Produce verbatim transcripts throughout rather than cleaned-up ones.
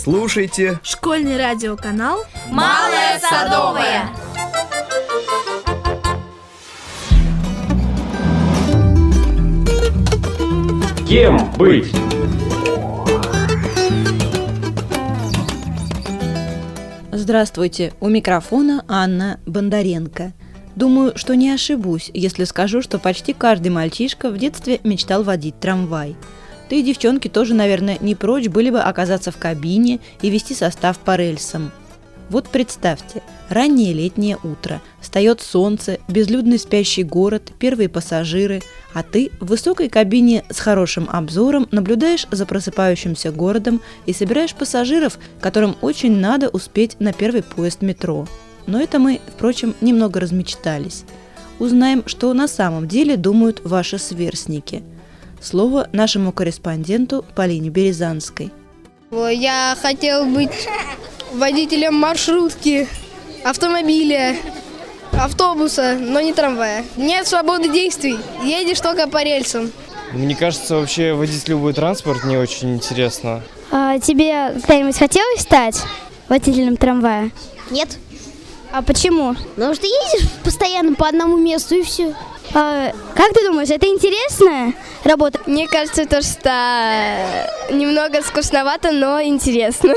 Слушайте школьный радиоканал «Малая Садовая». Кем быть? Здравствуйте, у микрофона Анна Бондаренко. Думаю, что не ошибусь, если скажу, что почти каждый мальчишка в детстве мечтал водить трамвай. Да и девчонки тоже, наверное, не прочь были бы оказаться в кабине и вести состав по рельсам. Вот представьте, раннее летнее утро, встает солнце, безлюдный спящий город, первые пассажиры, а ты в высокой кабине с хорошим обзором наблюдаешь за просыпающимся городом и собираешь пассажиров, которым очень надо успеть на первый поезд метро. Но это мы, впрочем, немного размечтались. Узнаем, что на самом деле думают ваши сверстники. Слово нашему корреспонденту Полине Березанской. Я хотел быть водителем маршрутки, автомобиля, автобуса, но не трамвая. Нет свободы действий, едешь только по рельсам. Мне кажется, вообще водить любой транспорт не очень интересно. А тебе когда-нибудь хотелось стать водителем трамвая? Нет. А почему? Потому что ездишь постоянно по одному месту и все. А, как ты думаешь, это интересная работа? Мне кажется, то, что немного скучновато, но интересно.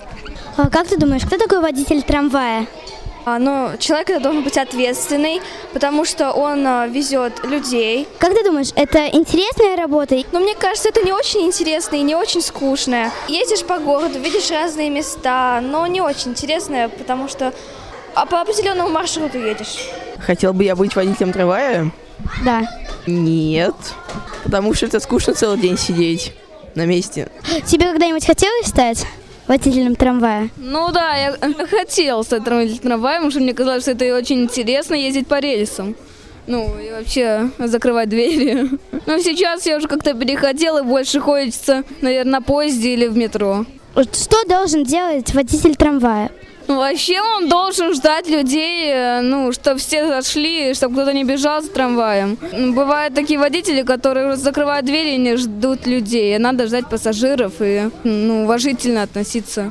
А как ты думаешь, кто такой водитель трамвая? А, ну, человек это должен быть ответственный, потому что он а, везет людей. Как ты думаешь, это интересная работа? Но мне кажется, это не очень интересно и не очень скучное. Ездишь по городу, видишь разные места, но не очень интересное, потому что а по определенному маршруту едешь. Хотел бы я быть водителем трамвая? Да. Нет, потому что это скучно целый день сидеть на месте. Тебе когда-нибудь хотелось стать водителем трамвая? Ну да, я хотела стать водителем трамвая, потому что мне казалось, что это очень интересно ездить по рельсам. Ну и вообще закрывать двери. Но сейчас я уже как-то перехотела, и больше хочется, наверное, на поезде или в метро. Что должен делать водитель трамвая? Ну, вообще он должен ждать людей, ну, чтобы все зашли, чтобы кто-то не бежал за трамваем. Бывают такие водители, которые закрывают двери и не ждут людей. Надо ждать пассажиров и, ну, уважительно относиться.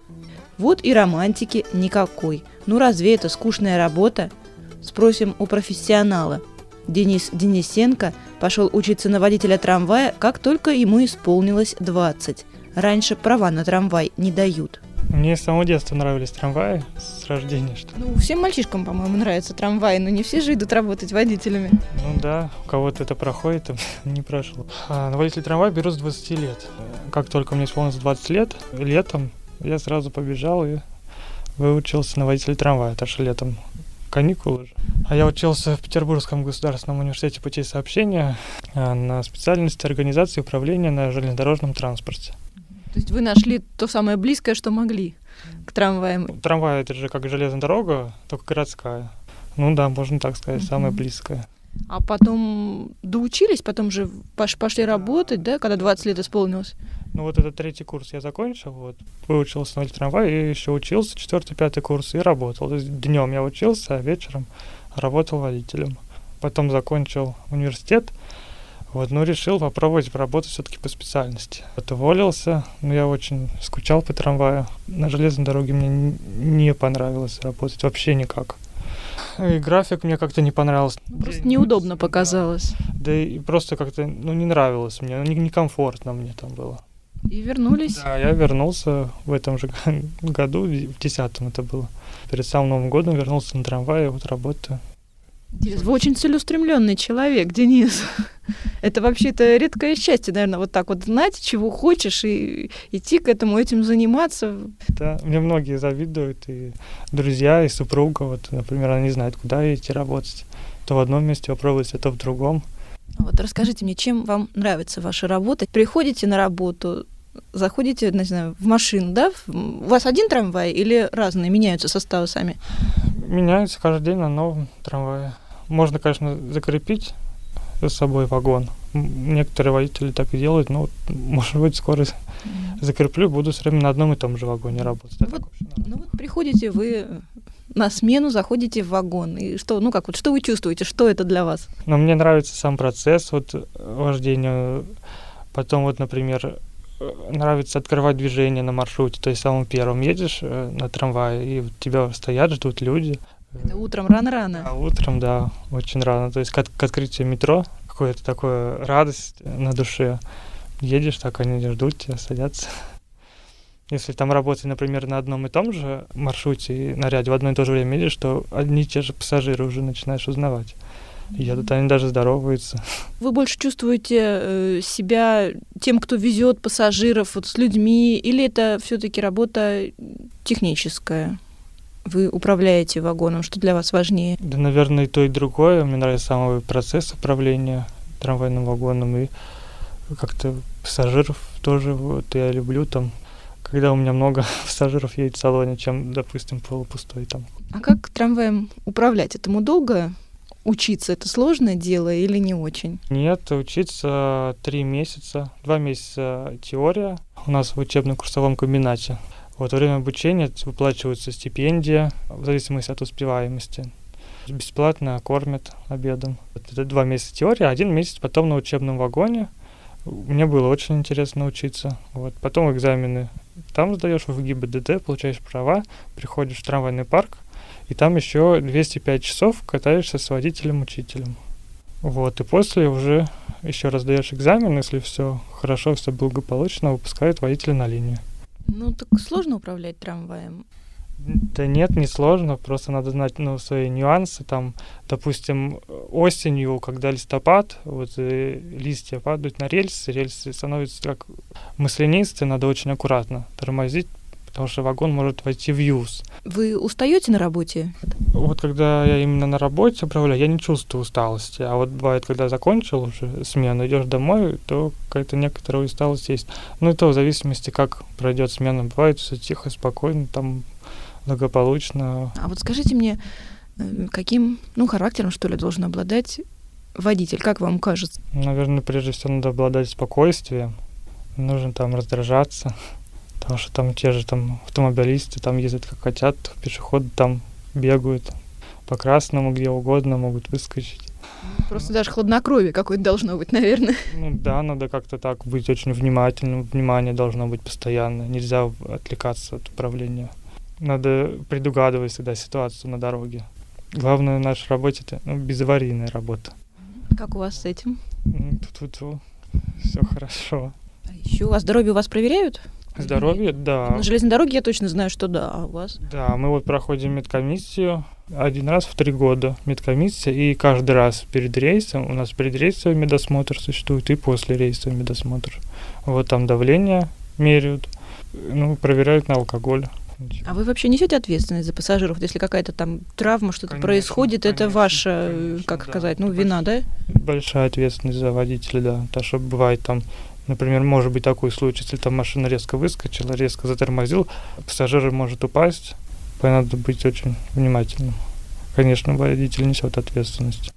Вот и романтики никакой. Ну разве это скучная работа? Спросим у профессионала. Денис Денисенко пошел учиться на водителя трамвая, как только ему исполнилось двадцать. Раньше права на трамвай не дают. Мне с самого детства нравились трамваи, с рождения, что ли. Ну, всем мальчишкам, по-моему, нравятся трамваи, но не все же идут работать водителями. Ну да, у кого-то это проходит, а не прошло. А на водителя трамвая берут с двадцати лет. Как только мне исполнилось двадцать лет, летом я сразу побежал и выучился на водителя трамвая, потому что летом каникулы же. А я учился в Петербургском государственном университете путей сообщения на специальности организации управления на железнодорожном транспорте. То есть вы нашли то самое близкое, что могли к трамваям? Трамвай — это же как железная дорога, только городская. Ну да, можно так сказать, mm-hmm. самая близкая. А потом доучились, потом же пошли работать, да, когда двадцать лет исполнилось? Ну вот этот третий курс я закончил, вот, выучился на водителя трамвая и еще учился, четвертый, пятый курс, и работал. То есть днем я учился, а вечером работал водителем. Потом закончил университет. Вот, ну, решил попробовать поработать все-таки по специальности. Вот, уволился, но я очень скучал по трамваю. На железной дороге мне не понравилось работать вообще никак. И график мне как-то не понравился. Просто да, неудобно показалось. Да, да и просто как-то, ну, не нравилось мне, некомфортно мне там было. И вернулись? Да, я вернулся в этом же году, в десятом это было. Перед самым Новым годом вернулся на трамвае, вот работаю. Вы очень целеустремленный человек, Денис. Это вообще-то редкое счастье, наверное, вот так вот знать, чего хочешь, и идти к этому, этим заниматься. Да, мне многие завидуют, и друзья, и супруга, вот, например, она не знает, куда идти работать. То в одном месте попробуйте, то в другом. Вот расскажите мне, чем вам нравится ваша работа? Приходите на работу, заходите, не знаю, в машину, да? У вас один трамвай или разные, меняются составы сами? Меняются каждый день на новом трамвае. Можно, конечно, закрепить за собой вагон. Некоторые водители так и делают, но, может быть, скоро mm-hmm. закреплю, буду все время на одном и том же вагоне работать. Ну, вот, ну вот приходите вы на смену, заходите в вагон, и что, ну как вот, что вы чувствуете, что это для вас? Ну, мне нравится сам процесс вот вождения. Потом вот, например, нравится открывать движение на маршруте, то есть самым первым едешь на трамвае, и вот тебя стоят, ждут люди. Это утром рано-рано? А утром, да, очень рано. То есть к, к открытию метро какое-то такое радость на душе. Едешь, так они ждут тебя, садятся. Если там работать, например, на одном и том же маршруте и на ряде в одно и то же время едешь, то одни и те же пассажиры уже начинаешь узнавать. Едут, они даже здороваются. Вы больше чувствуете э, себя тем, кто везет пассажиров, вот, с людьми, или это все-таки работа техническая? Вы управляете вагоном, что для вас важнее? Да, наверное, и то, и другое. Мне нравится самый процесс управления трамвайным вагоном, и как-то пассажиров тоже вот я люблю там, когда у меня много пассажиров едет в салоне, чем, допустим, полупустой там. А как трамваем управлять? Этому долго учиться? Это сложное дело или не очень? Нет, учиться три месяца. Два месяца теория у нас в учебно-курсовом комбинате. Вот во время обучения выплачивается стипендия в зависимости от успеваемости. Бесплатно кормят обедом. Это два месяца теории, один месяц потом на учебном вагоне. Мне было очень интересно учиться. Вот. Потом экзамены там сдаешь в ГИБДД, получаешь права, приходишь в трамвайный парк, и там еще двести пять часов катаешься с водителем-учителем. Вот. И после уже еще раз сдаешь экзамен, если все хорошо, все благополучно, выпускают водителя на линию. Ну, так сложно управлять трамваем? Да нет, не сложно, просто надо знать, ну, свои нюансы. Там, допустим, осенью, когда листопад, вот э, листья падают на рельсы, рельсы становятся как маслянистые, надо очень аккуратно тормозить, потому что вагон может войти в юз. Вы устаете на работе? Вот когда я именно на работе управляю, я не чувствую усталости. А вот бывает, когда закончил уже смену, идешь домой, то какая-то некоторая усталость есть. Ну и то в зависимости, как пройдет смена. Бывает все тихо, спокойно, там благополучно. А вот скажите мне, каким, ну, характером, что ли, должен обладать водитель, как вам кажется? Наверное, прежде всего надо обладать спокойствием. Не нужно там раздражаться. Потому что там те же там автомобилисты там ездят как хотят, пешеходы там бегают по красному, где угодно могут выскочить. Просто даже хладнокровие какое-то должно быть, наверное. Ну да, надо как-то так быть очень внимательным, внимание должно быть постоянно, нельзя отвлекаться от управления. Надо предугадывать всегда ситуацию на дороге. Главное в нашей работе — это ну, безаварийная работа. Как у вас с этим? Тут-тут все хорошо. А еще, а здоровье у вас проверяют? Здоровье, да. На железной дороге я точно знаю, что да, а у вас? Да, мы вот проходим медкомиссию один раз в три года, медкомиссия, и каждый раз перед рейсом, у нас предрейсовый медосмотр существует и после рейсовый медосмотр. Вот там давление меряют, ну, проверяют на алкоголь. А вы вообще несете ответственность за пассажиров? Если какая-то там травма, что-то конечно, происходит, конечно, это ваша, конечно, как да. сказать, ну, вина, да? Большая ответственность за водителя, да. Так что бывает там, например, может быть такой случай, если там машина резко выскочила, резко затормозил, пассажир может упасть, надо быть очень внимательным. Конечно, водитель несет ответственность.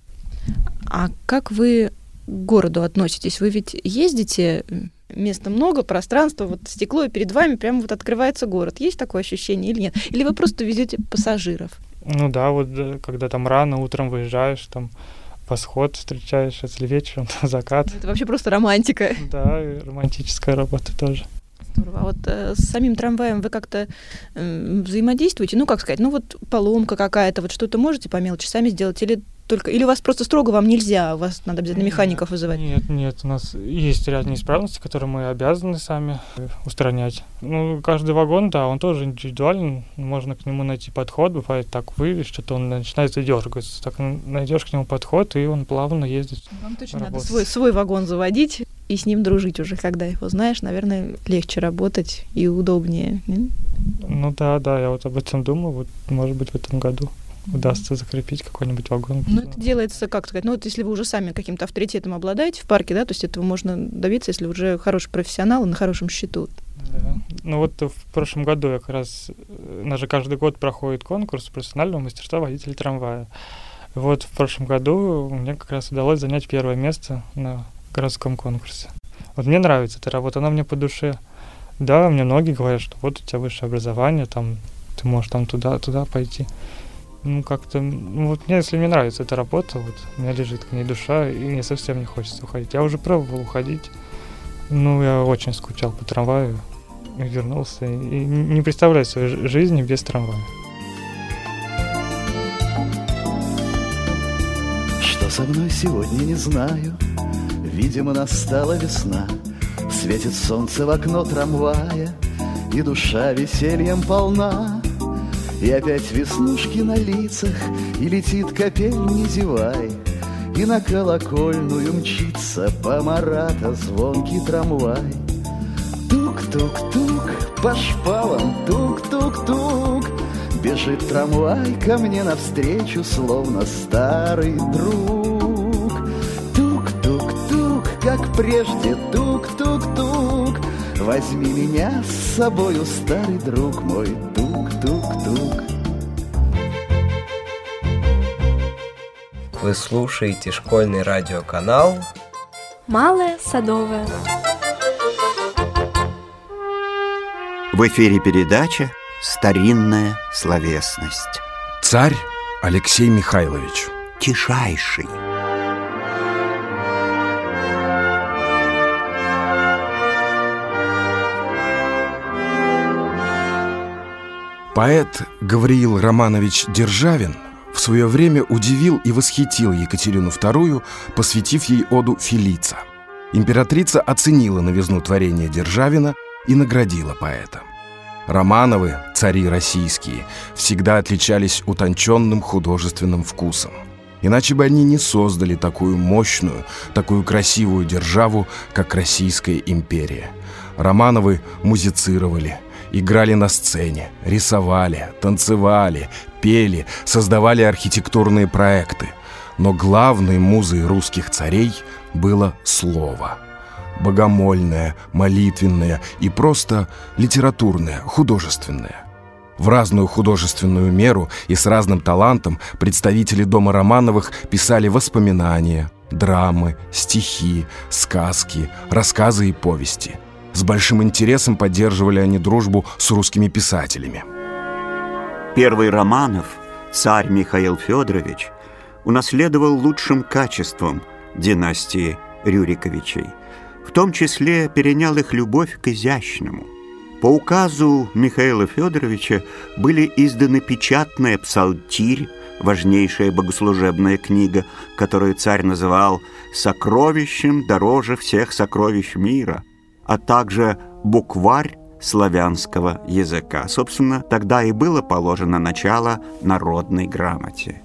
А как вы к городу относитесь? Вы ведь ездите, места много, пространство, вот стекло, и перед вами прямо вот открывается город. Есть такое ощущение или нет? Или вы просто везете пассажиров? Ну да, вот когда там рано утром выезжаешь, там восход встречаешь, если вечером, то закат. Это вообще просто романтика. Да, и романтическая работа тоже. Здорово. А вот э, с самим трамваем вы как-то э, взаимодействуете? Ну, как сказать, ну вот поломка какая-то, вот что-то можете по мелочи сами сделать? Или только, или у вас просто строго вам нельзя, у вас надо обязательно механиков вызывать? Нет, нет, у нас есть ряд неисправностей, которые мы обязаны сами устранять. Ну, каждый вагон, да, он тоже индивидуален, можно к нему найти подход, бывает так, вылез, что-то он начинает задергиваться, так найдешь к нему подход, и он плавно ездит. Вам точно работать. Надо свой, свой вагон заводить и с ним дружить уже, когда его знаешь, наверное, легче работать и удобнее. Ну да, да, я вот об этом думаю, вот, может быть, в этом году удастся закрепить какой-нибудь вагон. Ну, это делается, как сказать, ну, вот если вы уже сами каким-то авторитетом обладаете в парке, да, то есть этого можно добиться, если уже хороший профессионал и на хорошем счету. Да. Ну, вот в прошлом году я как раз, у нас же каждый год проходит конкурс профессионального мастерства водителей трамвая. Вот в прошлом году мне как раз удалось занять первое место на городском конкурсе. Вот мне нравится эта работа, она мне по душе. Да, мне многие говорят, что вот у тебя высшее образование, там, ты можешь там туда, туда пойти. Ну, как-то, ну, вот мне, если мне нравится эта работа, вот, у меня лежит к ней душа, и мне совсем не хочется уходить. Я уже пробовал уходить, Ну, я очень скучал по трамваю, вернулся и не представляю своей жизни без трамвая. Что со мной сегодня, не знаю. Видимо, настала весна. Светит солнце в окно трамвая, и душа весельем полна. И опять веснушки на лицах, и летит капель, не зевай. И на колокольную мчится по Марата звонкий трамвай. Тук-тук-тук, по шпалам тук-тук-тук, бежит трамвай ко мне навстречу, словно старый друг. Тук-тук-тук, как прежде, тук-тук-тук, возьми меня с собою, старый друг мой, тук-тук-тук. Вы слушаете школьный радиоканал «Малая Садовая». В эфире передача «Старинная словесность». Царь Алексей Михайлович. Тишайший. Поэт Гавриил Романович Державин в свое время удивил и восхитил Екатерину вторую, посвятив ей оду «Фелица». Императрица оценила новизну творения Державина и наградила поэта. Романовы, цари российские, всегда отличались утонченным художественным вкусом. Иначе бы они не создали такую мощную, такую красивую державу, как Российская империя. Романовы музицировали, играли на сцене, рисовали, танцевали, пели, создавали архитектурные проекты. Но главной музой русских царей было слово. Богомольное, молитвенное и просто литературное, художественное. В разную художественную меру и с разным талантом представители дома Романовых писали воспоминания, драмы, стихи, сказки, рассказы и повести. С большим интересом поддерживали они дружбу с русскими писателями. Первый Романов, царь Михаил Федорович, унаследовал лучшим качеством династии Рюриковичей. В том числе перенял их любовь к изящному. По указу Михаила Федоровича были изданы печатная «Псалтирь», важнейшая богослужебная книга, которую царь называл «сокровищем дороже всех сокровищ мира», а также букварь славянского языка. Собственно, тогда и было положено начало народной грамоте.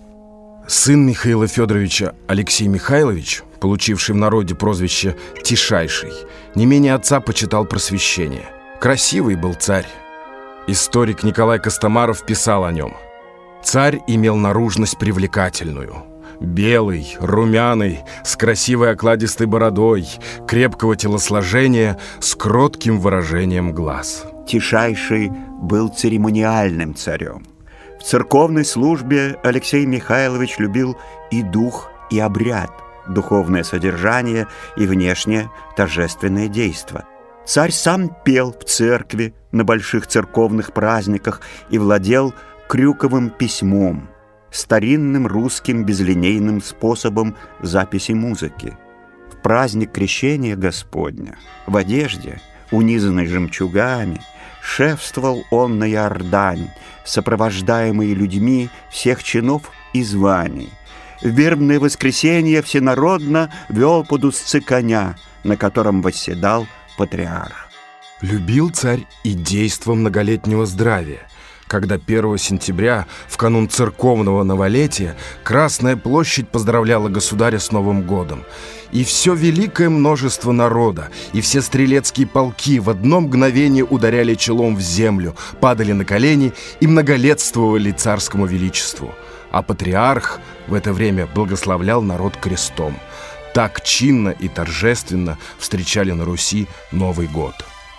Сын Михаила Федоровича Алексей Михайлович, получивший в народе прозвище «Тишайший», не менее отца почитал просвещение. Красивый был царь. Историк Николай Костомаров писал о нем. Царь имел наружность привлекательную. Белый, румяный, с красивой окладистой бородой, крепкого телосложения, с кротким выражением глаз. Тишайший был церемониальным царем. В церковной службе Алексей Михайлович любил и дух, и обряд, духовное содержание и внешнее торжественное действо. Царь сам пел в церкви на больших церковных праздниках и владел крюковым письмом, старинным русским безлинейным способом записи музыки. В праздник Крещения Господня в одежде, унизанной жемчугами, шефствовал он на Иордань, сопровождаемый людьми всех чинов и званий. В вербное воскресенье всенародно вел под узцы коня, на котором восседал патриарх. Любил царь и действо многолетнего здравия, когда первого сентября, в канун церковного новолетия, Красная площадь поздравляла государя с Новым годом. И все великое множество народа, и все стрелецкие полки в одно мгновение ударяли челом в землю, падали на колени и многолетствовали царскому величеству. А патриарх в это время благословлял народ крестом. Так чинно и торжественно встречали на Руси Новый год.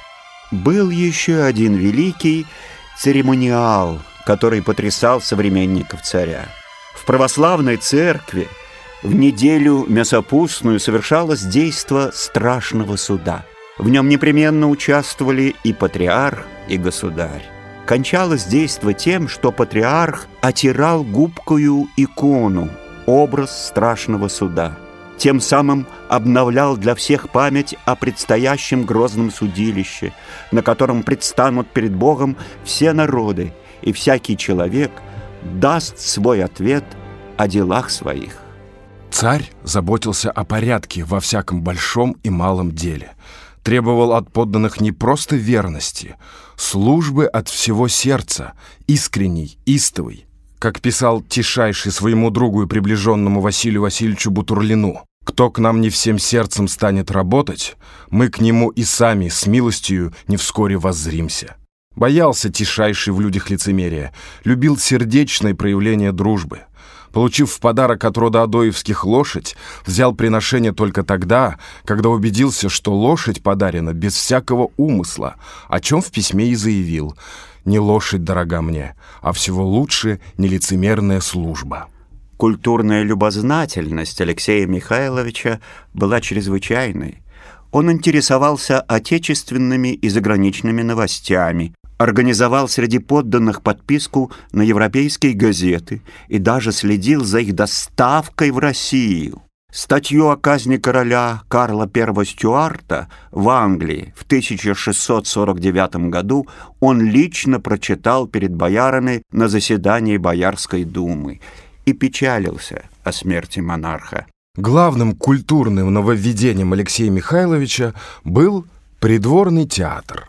Был еще один великий церемониал, который потрясал современников царя. В православной церкви в неделю мясопустную совершалось действо страшного суда. В нем непременно участвовали и патриарх, и государь. Кончалось действо тем, что патриарх отирал губкою икону, образ страшного суда. тем самым обновлял для всех память о предстоящем грозном судилище, на котором предстанут перед Богом все народы, и всякий человек даст свой ответ о делах своих. Царь заботился о порядке во всяком большом и малом деле, требовал от подданных не просто верности, службы от всего сердца, искренней, истовой, как писал Тишайший своему другу и приближенному Василию Васильевичу Бутурлину: «Кто к нам не всем сердцем станет работать, мы к нему и сами с милостью не вскоре воззримся». Боялся Тишайший в людях лицемерия, любил сердечное проявление дружбы. Получив в подарок от рода Адоевских лошадь, взял приношение только тогда, когда убедился, что лошадь подарена без всякого умысла, о чем в письме и заявил: «Не лошадь дорога мне, а всего лучше нелицемерная служба». Культурная любознательность Алексея Михайловича была чрезвычайной. Он интересовался отечественными и заграничными новостями, организовал среди подданных подписку на европейские газеты и даже следил за их доставкой в Россию. Статью о казни короля Карла Первого Стюарта в Англии в тысяча шестьсот сорок девятом году он лично прочитал перед боярами на заседании Боярской думы и печалился о смерти монарха. Главным культурным нововведением Алексея Михайловича был придворный театр.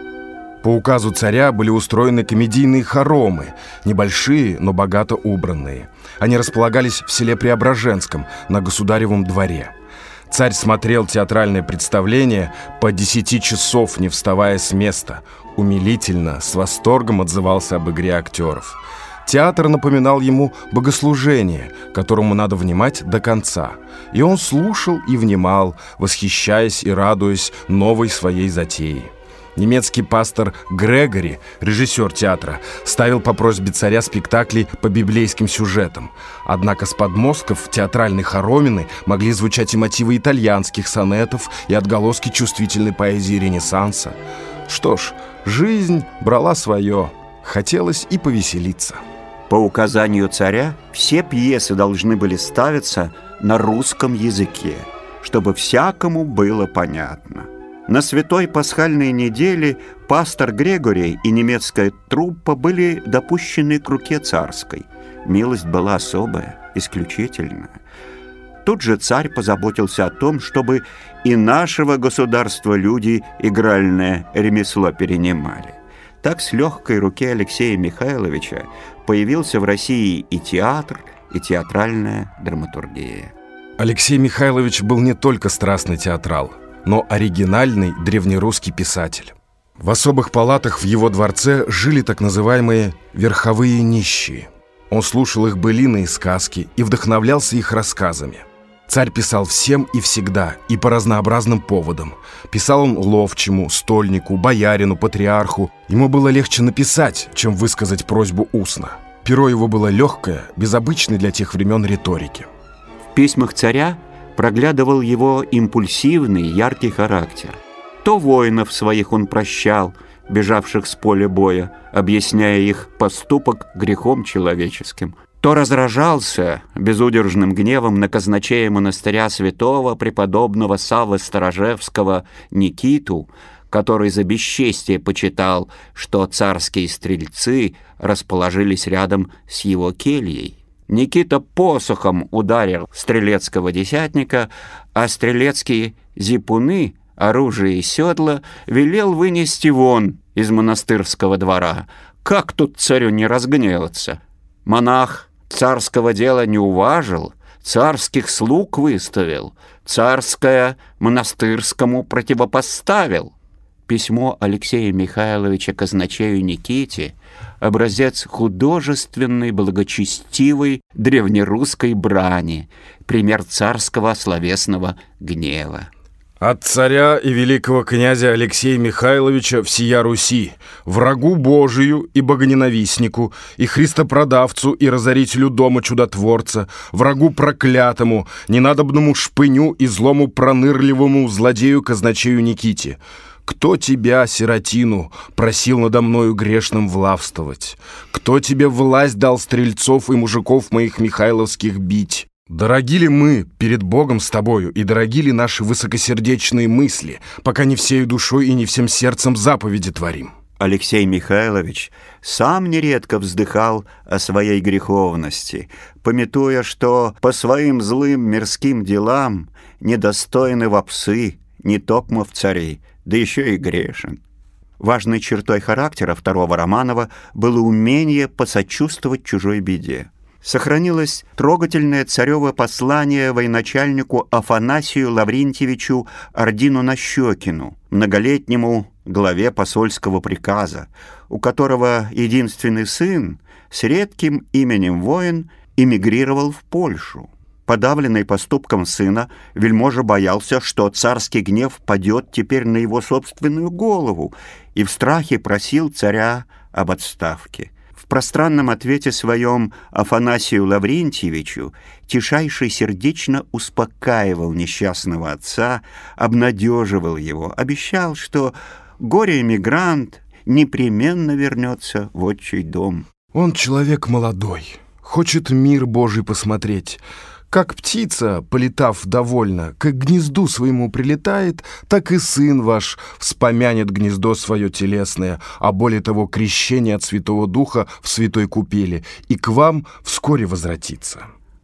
По указу царя были устроены комедийные хоромы, небольшие, но богато убранные. Они располагались в селе Преображенском, на государевом дворе. Царь смотрел театральное представление по десяти часов, не вставая с места. Умилительно, с восторгом отзывался об игре актеров. Театр напоминал ему богослужение, которому надо внимать до конца. И он слушал и внимал, восхищаясь и радуясь новой своей затее. Немецкий пастор Грегори, режиссер театра, ставил по просьбе царя спектакли по библейским сюжетам. Однако с подмостков театральной хоромины могли звучать и мотивы итальянских сонетов, и отголоски чувствительной поэзии Ренессанса. Что ж, жизнь брала свое, хотелось и повеселиться. По указанию царя все пьесы должны были ставиться на русском языке, чтобы всякому было понятно. На святой пасхальной неделе пастор Грегорий и немецкая труппа были допущены к руке царской. Милость была особая, исключительная. Тут же царь позаботился о том, чтобы и нашего государства люди игральное ремесло перенимали. Так с легкой руки Алексея Михайловича появился в России и театр, и театральная драматургия. Алексей Михайлович был не только страстный театрал, но оригинальный древнерусский писатель. В особых палатах в его дворце жили так называемые верховые нищие. Он слушал их былины и сказки и вдохновлялся их рассказами. Царь писал всем и всегда, и по разнообразным поводам. Писал он ловчему, стольнику, боярину, патриарху. Ему было легче написать, чем высказать просьбу устно. Перо его было легкое, без обычной для тех времен риторики. В письмах царя проглядывал его импульсивный, яркий характер. То воинов своих он прощал, бежавших с поля боя, объясняя их поступок грехом человеческим, то разражался безудержным гневом на казначея монастыря святого преподобного Саввы Сторожевского Никиту, который за бесчестие почитал, что царские стрельцы расположились рядом с его кельей. Никита посохом ударил стрелецкого десятника, а стрелецкие зипуны, оружие и седла, велел вынести вон из монастырского двора. Как тут царю не разгневаться? Монах царского дела не уважил, царских слуг выставил, царское монастырскому противопоставил. Письмо Алексея Михайловича казначею Никите — образец художественной, благочестивой древнерусской брани, пример царского словесного гнева. От царя и великого князя Алексея Михайловича всея Руси, врагу Божию и богоненавистнику, и христопродавцу и разорителю дома чудотворца, врагу проклятому, ненадобному шпыню и злому пронырливому злодею казначею Никите. Кто тебя, сиротину, просил надо мною грешным влавствовать? Кто тебе власть дал стрельцов и мужиков моих михайловских бить? Дороги ли мы перед Богом с тобою, и дороги ли наши высокосердечные мысли, пока не всею душой и не всем сердцем заповеди творим? Алексей Михайлович сам нередко вздыхал о своей греховности, памятуя, что по своим злым мирским делам недостойны во псы, не токмо в цари, да еще и грешен. Важной чертой характера второго Романова было умение посочувствовать чужой беде. Сохранилось трогательное царево послание военачальнику Афанасию Лаврентьевичу Ордину-Нащекину, многолетнему главе посольского приказа, у которого единственный сын с редким именем воин эмигрировал в Польшу. Подавленный поступком сына, вельможа боялся, что царский гнев падет теперь на его собственную голову, и в страхе просил царя об отставке. В пространном ответе своем Афанасию Лаврентьевичу Тишайший сердечно успокаивал несчастного отца, обнадеживал его, обещал, что горе-эмигрант непременно вернется в отчий дом. Он человек молодой, хочет мир Божий посмотреть. Как птица, полетав довольно, к гнезду своему прилетает, так и сын ваш вспомянет гнездо свое телесное, а более того, крещение от Святого Духа в святой купели, и к вам вскоре возвратится.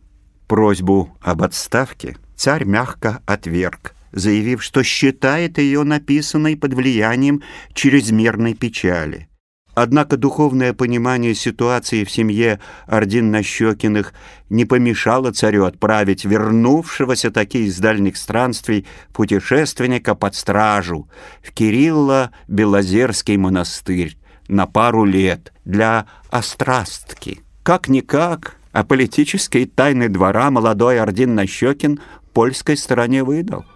Просьбу об отставке царь мягко отверг, заявив, что считает ее написанной под влиянием чрезмерной печали. Однако духовное понимание ситуации в семье Ордин-Нащекиных не помешало царю отправить вернувшегося таки из дальних странствий путешественника под стражу в Кирилло-Белозерский монастырь на пару лет для острастки. Как-никак, а политические тайны двора молодой Ордин-Нащекин польской стороне выдал.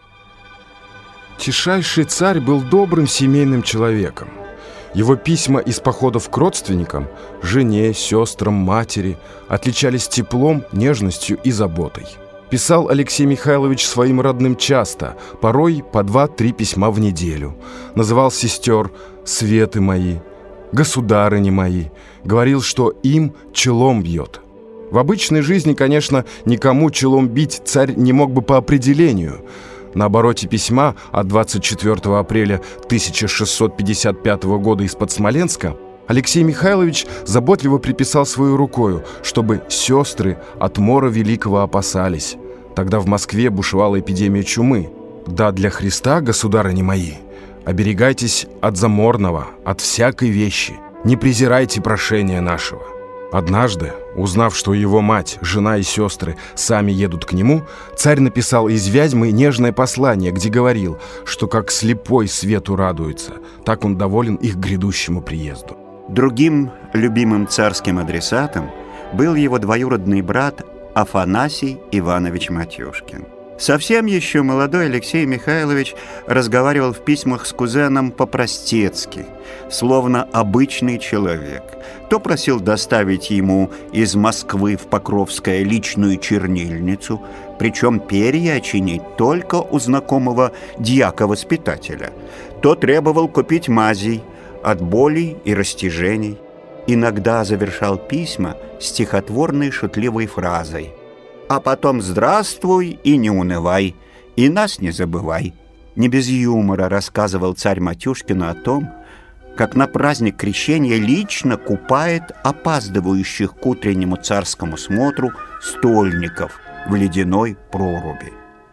Тишайший царь был добрым семейным человеком. Его письма из походов к родственникам, жене, сестрам, матери отличались теплом, нежностью и заботой. Писал Алексей Михайлович своим родным часто, порой по два-три письма в неделю. Называл сестер «светы мои», «государыни мои», говорил, что им челом бьет. В обычной жизни, конечно, никому челом бить царь не мог бы по определению. На обороте письма от двадцать четвёртого апреля тысяча шестьсот пятьдесят пятого года из-под Смоленска Алексей Михайлович заботливо приписал свою рукою, чтобы сестры от мора великого опасались. Тогда в Москве бушевала эпидемия чумы. Да для Христа, государыни мои, оберегайтесь от заморного, от всякой вещи, не презирайте прошения нашего. Однажды, узнав, что его мать, жена и сестры сами едут к нему, царь написал из Вязьмы нежное послание, где говорил, что как слепой свету радуется, так он доволен их грядущему приезду. Другим любимым царским адресатом был его двоюродный брат Афанасий Иванович Матюшкин. Совсем еще молодой Алексей Михайлович разговаривал в письмах с кузеном по-простецки, словно обычный человек. То просил доставить ему из Москвы в Покровское личную чернильницу, причем перья чинить только у знакомого дьяка-воспитателя, то требовал купить мазей от болей и растяжений. Иногда завершал письма стихотворной шутливой фразой: «А потом здравствуй и не унывай, и нас не забывай». Не без юмора рассказывал царь Матюшкину о том, как на праздник крещения лично купает опаздывающих к утреннему царскому смотру стольников в ледяной проруби.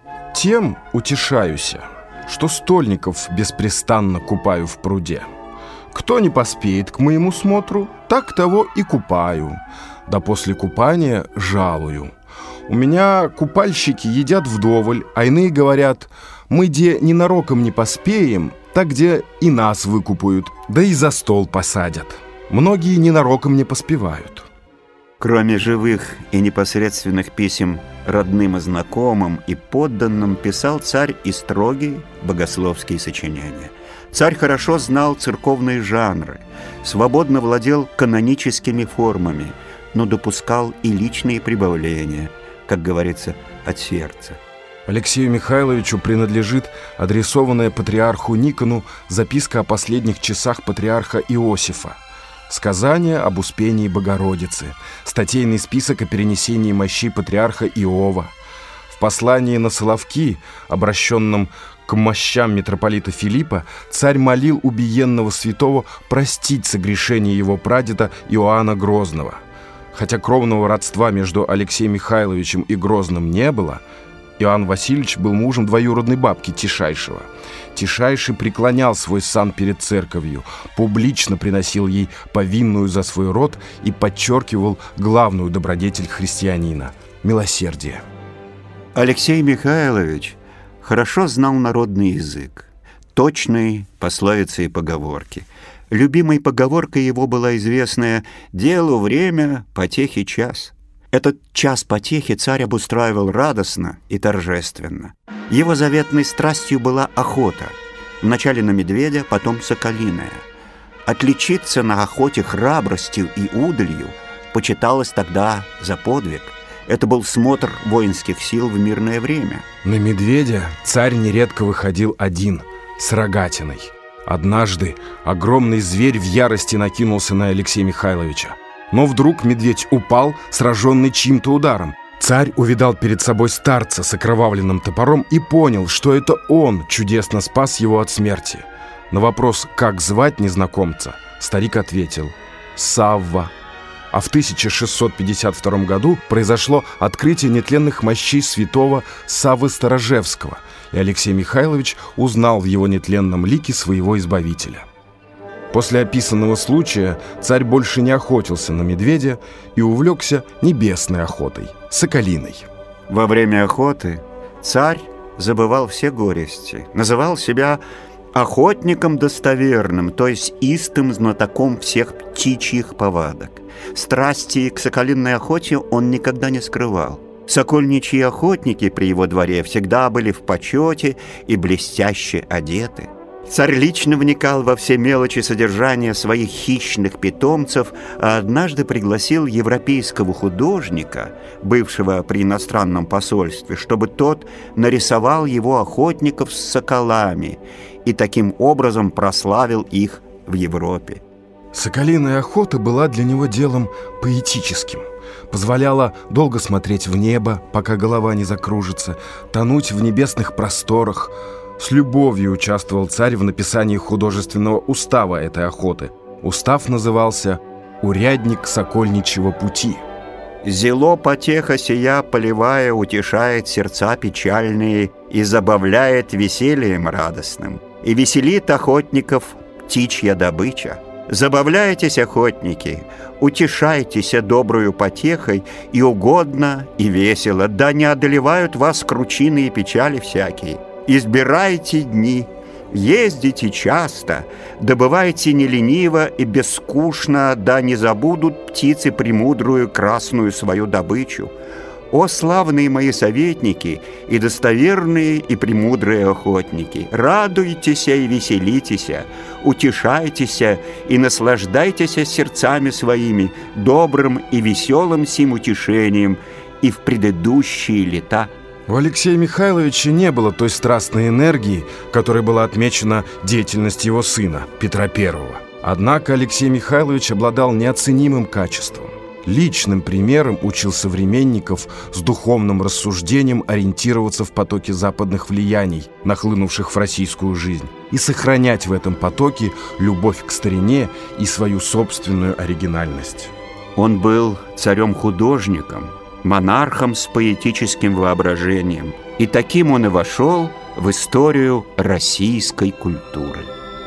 Тем утешаюся, что стольников беспрестанно купаю в пруде. Кто не поспеет к моему смотру, так того и купаю, да после купания жалую. У меня купальщики едят вдоволь, а иные говорят: мы где ненароком не поспеем, так где и нас выкупают, да и за стол посадят. Многие ненароком не поспевают. Кроме живых и непосредственных писем родным и знакомым и подданным, писал царь и строгие богословские сочинения. Царь хорошо знал церковные жанры, свободно владел каноническими формами, но допускал и личные прибавления, как говорится, от сердца. Алексею Михайловичу принадлежит адресованная патриарху Никону записка о последних часах патриарха Иосифа. сказания об Успении Богородицы, статейный список о перенесении мощей патриарха Иова. В послании на Соловки, обращенном к мощам митрополита Филиппа, царь молил убиенного святого простить согрешение его прадеда Иоанна Грозного. Хотя кровного родства между Алексеем Михайловичем и Грозным не было, Иоанн Васильевич был мужем двоюродной бабки Тишайшего. Тишайший преклонял свой сан перед церковью, публично приносил ей повинную за свой род и подчеркивал главную добродетель христианина – милосердие. Алексей Михайлович хорошо знал народный язык, точные пословицы и поговорки. Любимой поговоркой его была известная «делу время, потехи час». Этот час потехи царь обустраивал радостно и торжественно. Его заветной страстью была охота. Вначале на медведя, потом соколиная. Отличиться на охоте храбростью и удалью почиталось тогда за подвиг. Это был смотр воинских сил в мирное время. На медведя царь нередко выходил один, с рогатиной. Однажды огромный зверь в ярости накинулся на Алексея Михайловича. Но вдруг медведь упал, сраженный чьим-то ударом. Царь увидал перед собой старца с окровавленным топором и понял, что это он чудесно спас его от смерти. На вопрос, как звать незнакомца, старик ответил «Савва». А в тысяча шестьсот пятьдесят втором году произошло открытие нетленных мощей святого Саввы Старожевского, и Алексей Михайлович узнал в его нетленном лике своего избавителя. После описанного случая царь больше не охотился на медведя и увлекся небесной охотой, соколиной. Во время охоты царь забывал все горести, называл себя охотником достоверным, то есть истым знатоком всех птичьих повадок. Страсти к соколиной охоте он никогда не скрывал. Сокольничьи охотники при его дворе всегда были в почете и блестяще одеты. Царь лично вникал во все мелочи содержания своих хищных питомцев, а однажды пригласил европейского художника, бывшего при иностранном посольстве, чтобы тот нарисовал его охотников с соколами и таким образом прославил их в Европе. Соколиная охота была для него делом поэтическим. Позволяла долго смотреть в небо, пока голова не закружится, тонуть в небесных просторах. С любовью участвовал царь в написании художественного устава этой охоты. Устав назывался «Урядник сокольничьего пути». «Зело потеха сия полевая утешает сердца печальные и забавляет весельем радостным, и веселит охотников птичья добыча. Забавляйтесь, охотники, утешайтесь добрую потехой, и угодно, и весело, да не одолевают вас кручины и печали всякие. Избирайте дни, ездите часто, добывайте не лениво и бескучно, да не забудут птицы премудрую красную свою добычу. О, славные мои советники и достоверные и премудрые охотники, радуйтесь и веселитесь, утешайтесь и наслаждайтесь сердцами своими добрым и веселым сим утешением и в предыдущие лета. У Алексея Михайловича не было той страстной энергии, которой была отмечена деятельность его сына, Петра Первого. Однако Алексей Михайлович обладал неоценимым качеством. Личным примером учил современников с духовным рассуждением ориентироваться в потоке западных влияний, нахлынувших в российскую жизнь, и сохранять в этом потоке любовь к старине и свою собственную оригинальность. Он был царем-художником, монархом с поэтическим воображением, и таким он и вошел в историю российской культуры.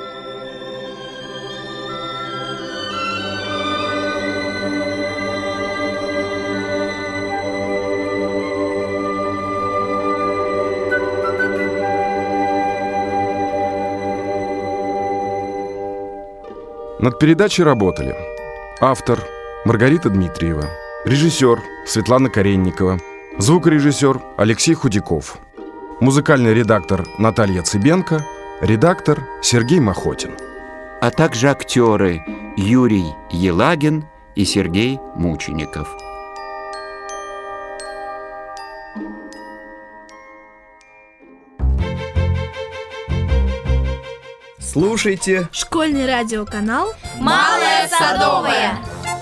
Над передачей работали автор Маргарита Дмитриева, режиссер Светлана Каренникова, звукорежиссер Алексей Худяков, музыкальный редактор Наталья Цыбенко, редактор Сергей Махотин. А также актеры Юрий Елагин и Сергей Мучеников. Слушайте школьный радиоканал «Малая Садовая».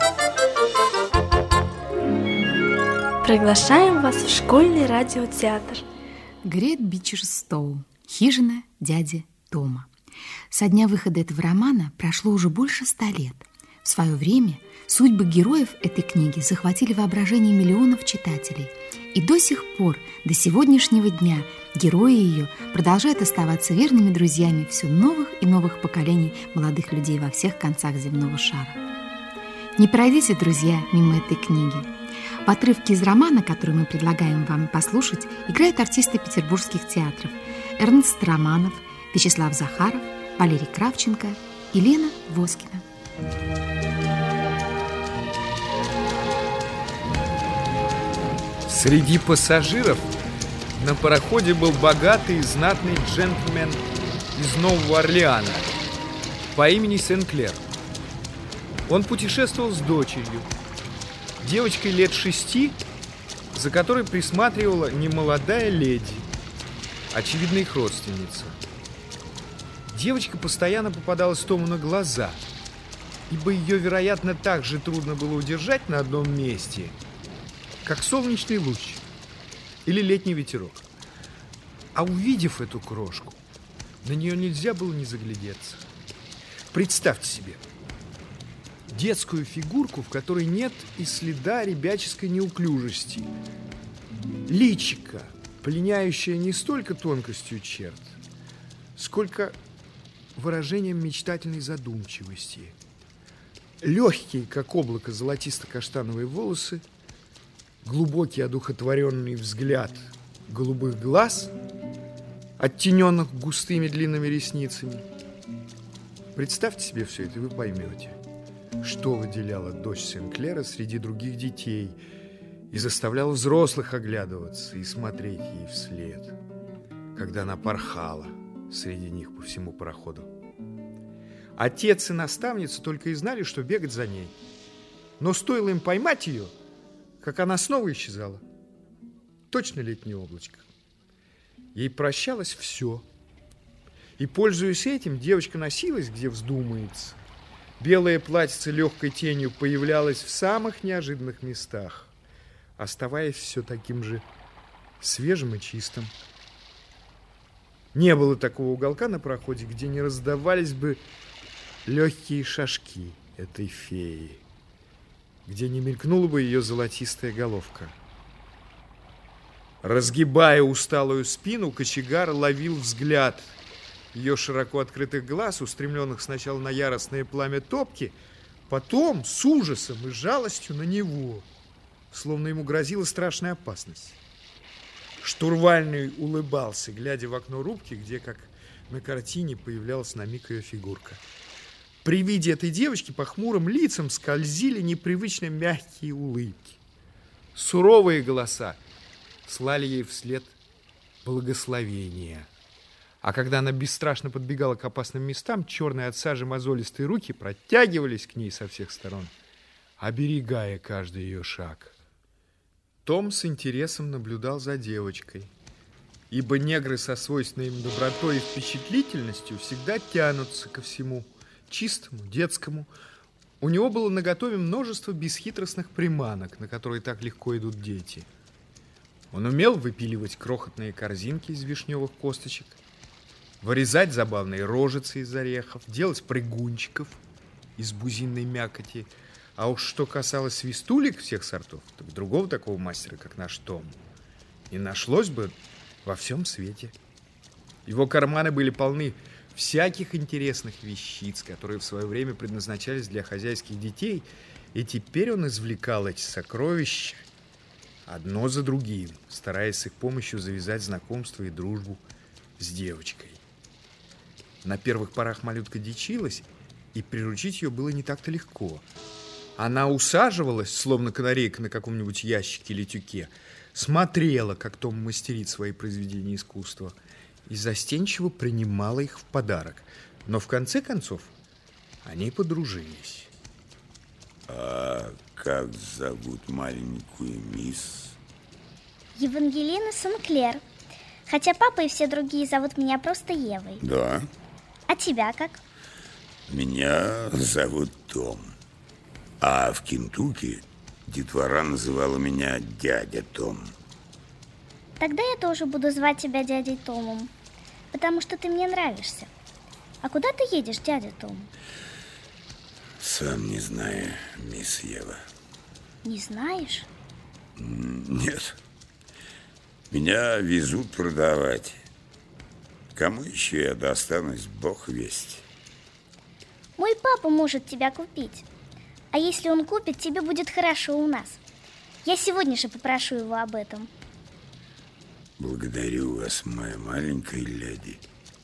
Приглашаем вас в школьный радиотеатр. Грет Бичерстоу. Хижина дяди Тома. Со дня выхода этого романа прошло уже больше ста лет. В свое время судьбы героев этой книги захватили воображение миллионов читателей. И до сих пор, до сегодняшнего дня, герои ее продолжают оставаться верными друзьями все новых и новых поколений молодых людей во всех концах земного шара. Не пройдите, друзья, мимо этой книги. В отрывке из романа, который мы предлагаем вам послушать, играют артисты петербургских театров Эрнст Романов, Вячеслав Захаров, Валерий Кравченко и Лена Воскина. Среди пассажиров на пароходе был богатый и знатный джентльмен из Нового Орлеана по имени Сенклер. Он путешествовал с дочерью, девочкой лет шести, за которой присматривала немолодая леди, очевидно, их родственница. Девочка постоянно попадалась Тому на глаза, ибо ее, вероятно, так же трудно было удержать на одном месте, как солнечный луч или летний ветерок. А увидев эту крошку, на нее нельзя было не заглядеться. Представьте себе детскую фигурку, в которой нет и следа ребяческой неуклюжести. Личико, пленяющее не столько тонкостью черт, сколько выражением мечтательной задумчивости. Легкие, как облако, золотисто-каштановые волосы, глубокий одухотворенный взгляд голубых глаз, оттененных густыми длинными ресницами. Представьте себе все это, и вы поймете, что выделяло дочь Сенклера среди других детей и заставляло взрослых оглядываться и смотреть ей вслед, когда она порхала среди них по всему пароходу. Отец и наставница только и знали, что бегать за ней. Но стоило им поймать ее, как она снова исчезала. Точно летнее облачко. Ей прощалось все. И, пользуясь этим, девочка носилась, где вздумается. Белое платьице легкой тенью появлялось в самых неожиданных местах, оставаясь все таким же свежим и чистым. Не было такого уголка на пароходе, где не раздавались бы легкие шажки этой феи, где не мелькнула бы ее золотистая головка. Разгибая усталую спину, кочегар ловил взгляд ее широко открытых глаз, устремленных сначала на яростное пламя топки, потом с ужасом и жалостью на него, словно ему грозила страшная опасность. Штурвальный улыбался, глядя в окно рубки, где, как на картине, появлялась на миг ее фигурка. При виде этой девочки по хмурым лицам скользили непривычно мягкие улыбки. Суровые голоса слали ей вслед благословения. А когда она бесстрашно подбегала к опасным местам, черные от сажи мозолистые руки протягивались к ней со всех сторон, оберегая каждый ее шаг. Том с интересом наблюдал за девочкой, ибо негры со свойственной им добротой и впечатлительностью всегда тянутся ко всему чистому, детскому. У него было наготове множество бесхитростных приманок, на которые так легко идут дети. Он умел выпиливать крохотные корзинки из вишневых косточек, вырезать забавные рожицы из орехов, делать прыгунчиков из бузинной мякоти. А уж что касалось свистулек всех сортов, так другого такого мастера, как наш Том, не нашлось бы во всем свете. Его карманы были полны всяких интересных вещиц, которые в свое время предназначались для хозяйских детей, и теперь он извлекал эти сокровища одно за другим, стараясь с их помощью завязать знакомство и дружбу с девочкой. На первых порах малютка дичилась, и приручить ее было не так-то легко. Она усаживалась, словно канарейка на каком-нибудь ящике или тюке, смотрела, как Том мастерит свои произведения искусства, и застенчиво принимала их в подарок. Но в конце концов они подружились. А как зовут маленькую мисс? Евангелина Сенклер. Хотя папа и все другие зовут меня просто Евой. Да. А тебя как? Меня зовут Том. А в Кентукки детвора называла меня дядя Том. Тогда я тоже буду звать тебя дядей Томом, потому что ты мне нравишься. А куда ты едешь, дядя Том? Сам не знаю, мисс Ева. Не знаешь? Нет. Меня везут продавать. Кому еще я достанусь, бог весть. Мой папа может тебя купить. А если он купит, тебе будет хорошо у нас. Я сегодня же попрошу его об этом. Благодарю вас, моя маленькая леди.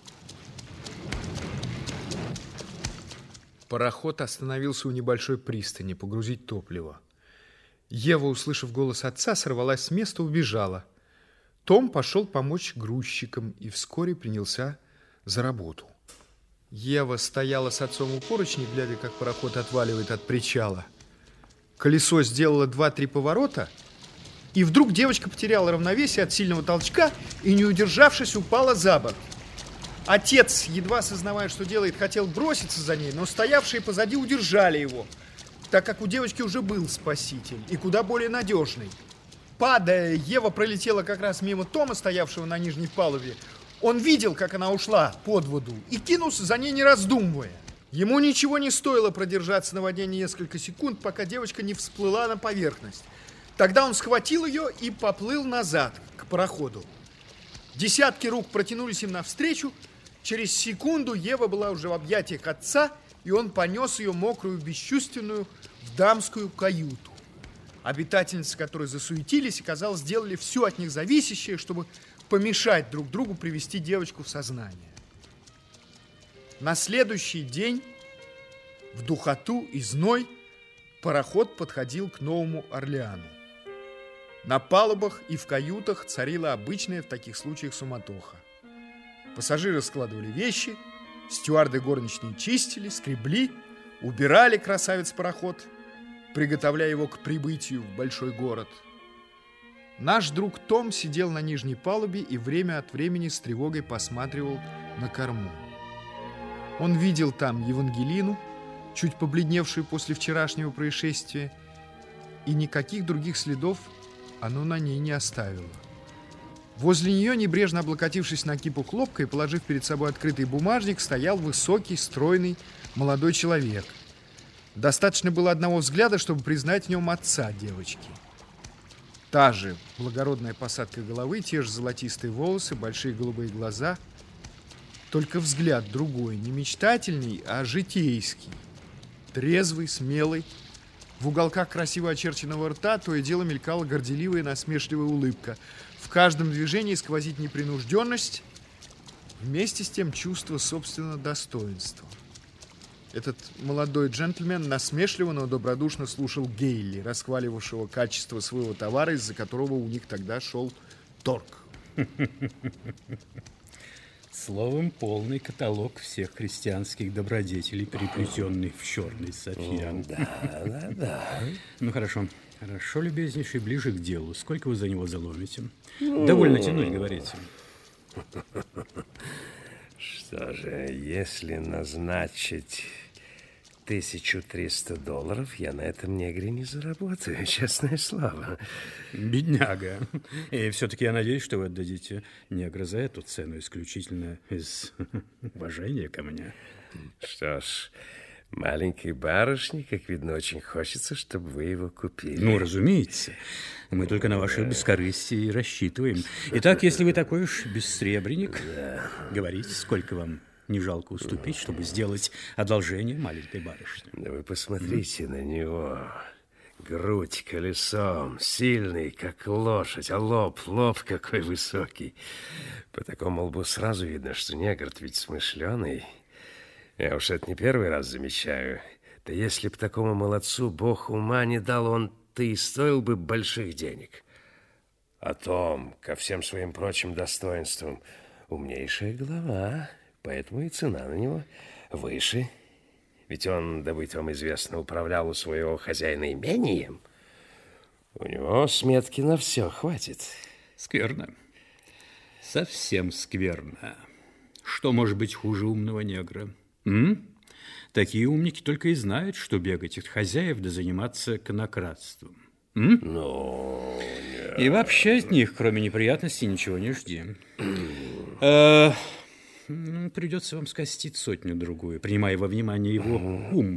Пароход остановился у небольшой пристани погрузить топливо. Ева, услышав голос отца, сорвалась с места и убежала. Том пошел помочь грузчикам и вскоре принялся за работу. Ева стояла с отцом у поручней, глядя, как пароход отваливает от причала. Колесо сделало два-три поворота, и вдруг девочка потеряла равновесие от сильного толчка и, не удержавшись, упала за борт. Отец, едва сознавая, что делает, хотел броситься за ней, но стоявшие позади удержали его, так как у девочки уже был спаситель и куда более надежный. Падая, Ева пролетела как раз мимо Тома, стоявшего на нижней палубе. Он видел, как она ушла под воду, и кинулся за ней, не раздумывая. Ему ничего не стоило продержаться на воде несколько секунд, пока девочка не всплыла на поверхность. Тогда он схватил ее и поплыл назад, к пароходу. Десятки рук протянулись им навстречу. Через секунду Ева была уже в объятиях отца, и он понес ее мокрую, бесчувственную, в дамскую каюту. Обитательницы, которые засуетились и, казалось, сделали все от них зависящее, чтобы помешать друг другу привести девочку в сознание. На следующий день, в духоту и зной, пароход подходил к Новому Орлеану. На палубах и в каютах царила обычная в таких случаях суматоха. Пассажиры складывали вещи, стюарды горничные чистили, скребли, убирали красавец-пароход, приготовляя его к прибытию в большой город. Наш друг Том сидел на нижней палубе и время от времени с тревогой посматривал на корму. Он видел там Евангелину, чуть побледневшую после вчерашнего происшествия, и никаких других следов оно на ней не оставило. Возле нее, небрежно облокотившись на кипу хлопка и положив перед собой открытый бумажник, стоял высокий, стройный, молодой человек. Достаточно было одного взгляда, чтобы признать в нем отца девочки. Та же благородная посадка головы, те же золотистые волосы, большие голубые глаза. Только взгляд другой, не мечтательный, а житейский. Трезвый, смелый. В уголках красиво очерченного рта то и дело мелькала горделивая насмешливая улыбка. В каждом движении сквозит непринужденность, вместе с тем чувство собственного достоинства. Этот молодой джентльмен насмешливо, но добродушно слушал Гейли, расхваливавшего качество своего товара, из-за которого у них тогда шел торг. Словом, полный каталог всех христианских добродетелей, переплетенный в черный сафьян. Да, да, да. Ну, хорошо. Хорошо, любезнейший, ближе к делу. Сколько вы за него заломите? Довольно тянуть, говорите. Что же, если назначить тысячу триста долларов, я на этом негре не заработаю, честное слово. Бедняга. И все-таки я надеюсь, что вы отдадите негра за эту цену исключительно из уважения ко мне. Что ж, маленькой барышне, как видно, очень хочется, чтобы вы его купили. Ну, разумеется. Мы только на ваше бескорыстие и рассчитываем. Итак, если вы такой уж бессребренник, да. Говорите, сколько вам не жалко уступить, чтобы сделать одолжение маленькой барышне. Да вы посмотрите mm. на него. Грудь колесом, сильный, как лошадь, а лоб, лоб какой высокий. По такому лбу сразу видно, что негр ведь смышленый. Я уж это не первый раз замечаю. Да если б такому молодцу Бог ума не дал, он-то и стоил бы больших денег. А Том, ко всем своим прочим достоинствам, умнейшая голова, поэтому и цена на него выше. Ведь он, да быть вам известно, управлял у своего хозяина имением. У него сметки на все хватит. Скверно. Совсем скверно. Что может быть хуже умного негра? М? Такие умники только и знают, что бегать от хозяев да заниматься конократством. М? Ну, нет. И вообще от них, кроме неприятностей, ничего не жди. э, придется вам скостить сотню-другую, принимая во внимание его ум.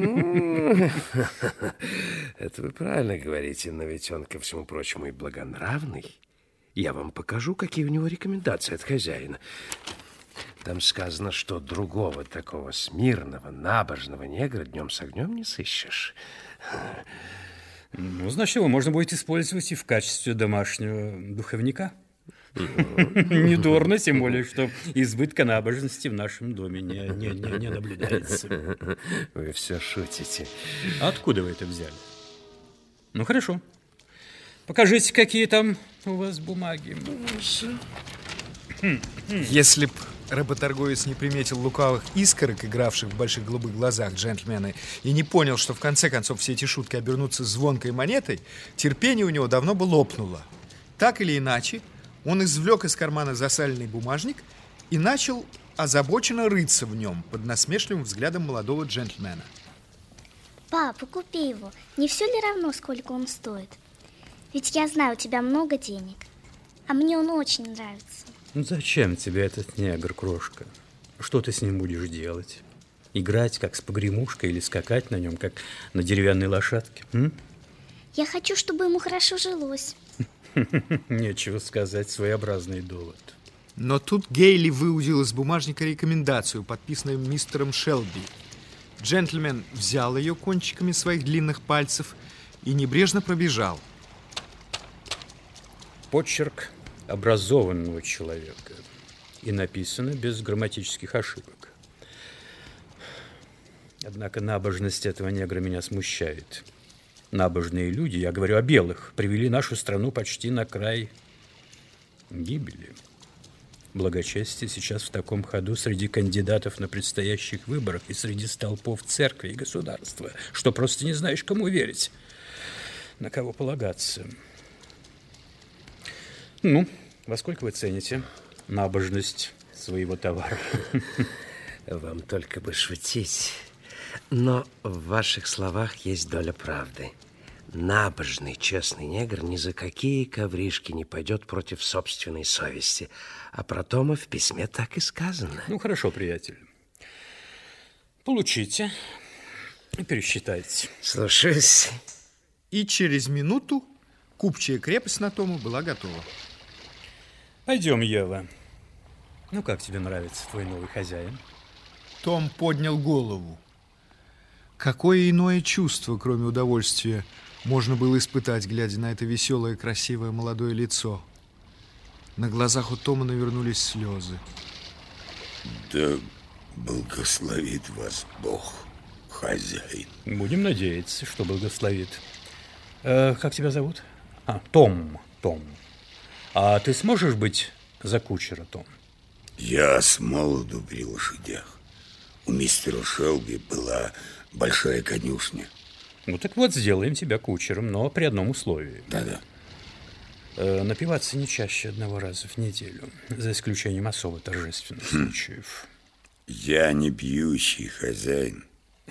Это вы правильно говорите, но ведь он, ко всему прочему, и благонравный. Я вам покажу, какие у него рекомендации от хозяина. Там сказано, что другого такого смирного, набожного негра днем с огнем не сыщешь. Ну, значит, его можно будет использовать и в качестве домашнего духовника. Недурно, тем более, что избытка набожности в нашем доме не, не, не, не наблюдается. Вы все шутите. Откуда вы это взяли? Ну, хорошо. Покажите, какие там у вас бумаги. Если б работорговец не приметил лукавых искорок, игравших в больших голубых глазах джентльмена, и не понял, что в конце концов все эти шутки обернутся звонкой монетой, терпение у него давно бы лопнуло. Так или иначе, он извлек из кармана засаленный бумажник и начал озабоченно рыться в нем под насмешливым взглядом молодого джентльмена. Папа, купи его. Не все ли равно, сколько он стоит? Ведь я знаю, у тебя много денег, а мне он очень нравится. Ну, зачем тебе этот негр, крошка? Что ты с ним будешь делать? Играть, как с погремушкой, или скакать на нем, как на деревянной лошадке? М? Я хочу, чтобы ему хорошо жилось. Нечего сказать, своеобразный довод. Но тут Гейли выудил из бумажника рекомендацию, подписанную мистером Шелби. Джентльмен взял ее кончиками своих длинных пальцев и небрежно пробежал. Почерк образованного человека и написано без грамматических ошибок. Однако набожность этого негра меня смущает. Набожные люди, я говорю о белых, привели нашу страну почти на край гибели. Благочестие сейчас в таком ходу среди кандидатов на предстоящих выборах и среди столпов церкви и государства, что просто не знаешь, кому верить, на кого полагаться. Ну, во сколько вы цените набожность своего товара? Вам только бы шутить. Но в ваших словах есть доля правды. Набожный, честный негр ни за какие ковришки не пойдет против собственной совести. А про Тома в письме так и сказано. Ну, хорошо, приятель. Получите и пересчитайте. Слушаюсь. И через минуту купчая крепость на Тому была готова. Пойдем, Ева. Ну, как тебе нравится твой новый хозяин? Том поднял голову. Какое иное чувство, кроме удовольствия, можно было испытать, глядя на это веселое, красивое молодое лицо? На глазах у Тома навернулись слезы. Да благословит вас Бог, хозяин. Будем надеяться, что благословит. Э, как тебя зовут? А, Том. Том. А ты сможешь быть за кучера, Том? Я с молоду при лошадях. У мистера Шелби была большая конюшня. Ну так вот, сделаем тебя кучером, но при одном условии. Да-да. Э, напиваться не чаще одного раза в неделю, за исключением особо торжественных хм. случаев. Я не пьющий хозяин.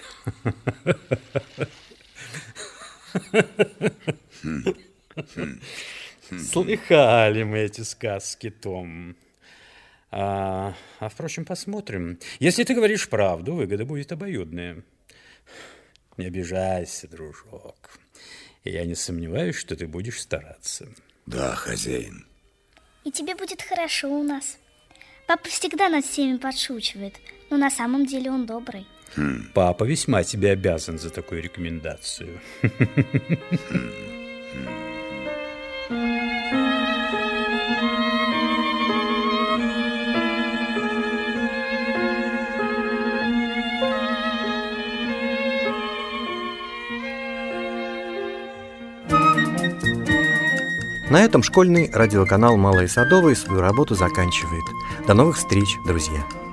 Слыхали мы эти сказки, Том. А, а, впрочем, посмотрим. Если ты говоришь правду, выгода будет обоюдная. Не обижайся, дружок. Я не сомневаюсь, что ты будешь стараться. Да, хозяин. И тебе будет хорошо у нас. Папа всегда над всеми подшучивает, но на самом деле он добрый. Хм. Папа весьма тебе обязан за такую рекомендацию. На этом школьный радиоканал «Малые Садовые» свою работу заканчивает. До новых встреч, друзья!